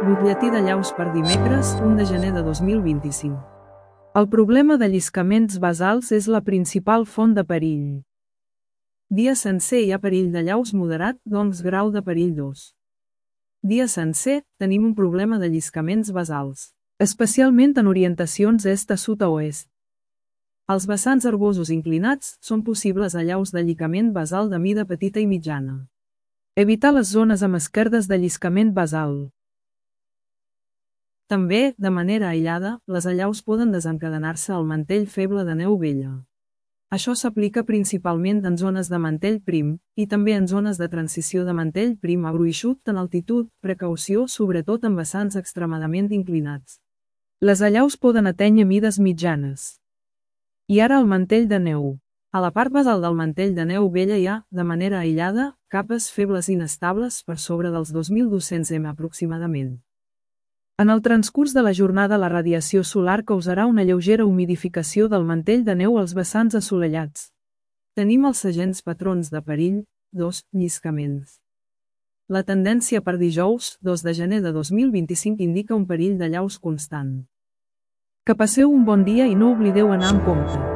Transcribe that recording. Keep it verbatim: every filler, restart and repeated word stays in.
Butlletí de llaus per dimecres, un de gener de dos mil vint-i-cinc. El problema de lliscaments basals és la principal font de perill. Dia sencer hi ha perill de llaus moderat, doncs grau de perill dos. Dia sencer, tenim un problema de lliscaments basals, especialment en orientacions est a sud a oest. Els vessants herbosos inclinats són possibles allaus de llicament basal de mida petita i mitjana. Evitar les zones amb esquerdes de lliscament basal. També, de manera aïllada, les allaus poden desencadenar-se al mantell feble de neu vella. Això s'aplica principalment en zones de mantell prim, i també en zones de transició de mantell prim a gruixut en altitud, precaució sobretot en vessants extremadament inclinats. Les allaus poden atènyer mides mitjanes. I ara el mantell de neu. A la part basal del mantell de neu vella hi ha, de manera aïllada, capes febles inestables per sobre dels dos mil dos-cents metres aproximadament. En el transcurs de la jornada la radiació solar causarà una lleugera humidificació del mantell de neu als vessants assolellats. Tenim els segents patrons de perill, dos, lliscaments. La tendència per dijous, dos de gener de dos mil vint-i-cinc indica un perill de llaus constant. Que passeu un bon dia i no oblideu anar amb compte.